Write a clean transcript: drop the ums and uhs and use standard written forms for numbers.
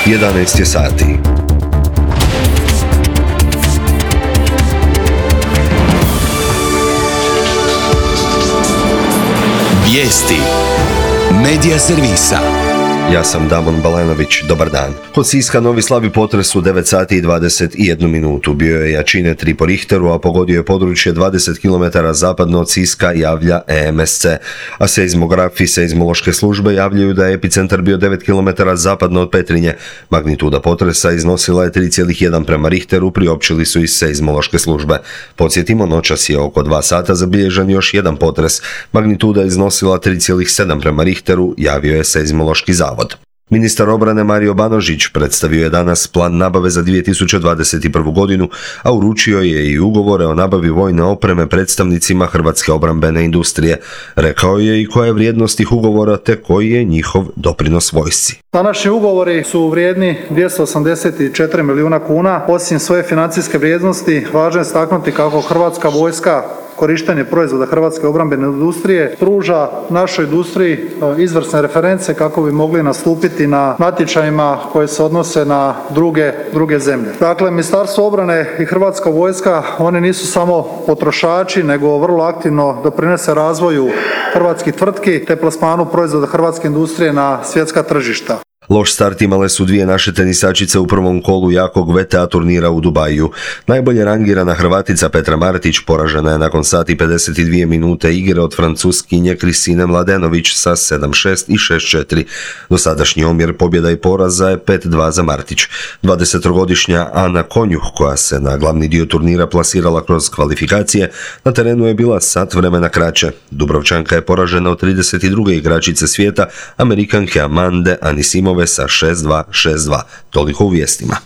11 je sati. Vijesti Medija servisa. Ja sam Damon Balenović, dobar dan. Kod Siska Novi slabi potres u 9 sati i 21 minutu. Bio je jačine 3 po Richteru, a pogodio je područje 20 km zapadno od Siska, javlja EMSC. A seizmografi seizmološke službe javljaju da je epicentar bio 9 km zapadno od Petrinje. Magnituda potresa iznosila je 3,1 prema Richteru, priopćili su iz seizmološke službe. Podsjetimo, noćas je oko 2 sata zabilježen još jedan potres. Magnituda je iznosila 3,7 prema Richteru, javio je seizmološki zavod. Ministar obrane Mario Banožić predstavio je danas plan nabave za 2021. godinu, a uručio je i ugovore o nabavi vojne opreme predstavnicima hrvatske obrambene industrije. Rekao je i koja je vrijednost tih ugovora te koji je njihov doprinos vojsci. Današnji ugovori su vrijedni 284 milijuna kuna. Osim svoje financijske vrijednosti, važno je istaknuti kako Hrvatska vojska korištenje proizvoda hrvatske obrambene industrije pruža našoj industriji izvrsne reference kako bi mogli nastupiti na natječajima koje se odnose na druge zemlje. Dakle, Ministarstvo obrane i Hrvatska vojska, oni nisu samo potrošači, nego vrlo aktivno doprinose razvoju hrvatskih tvrtki te plasmanu proizvoda hrvatske industrije na svjetska tržišta. Loš start imale su dvije naše tenisačice u prvom kolu jakog VTA turnira u Dubaju. Najbolje rangirana Hrvatica Petra Martić poražena je nakon sati 52 minute igre od Francuskinje Kristine Mladenović sa 7-6 i 6-4. Dosadašnji omjer pobjeda i poraza je 5-2 za Martić. 20-godišnja Ana Konjuh, koja se na glavni dio turnira plasirala kroz kvalifikacije, na terenu je bila sat vremena kraće. Dubrovčanka je poražena od 32. igračice svijeta, Amerikanke Amande Anisimove sa 6-2, 6-2. Toliko u vijestima.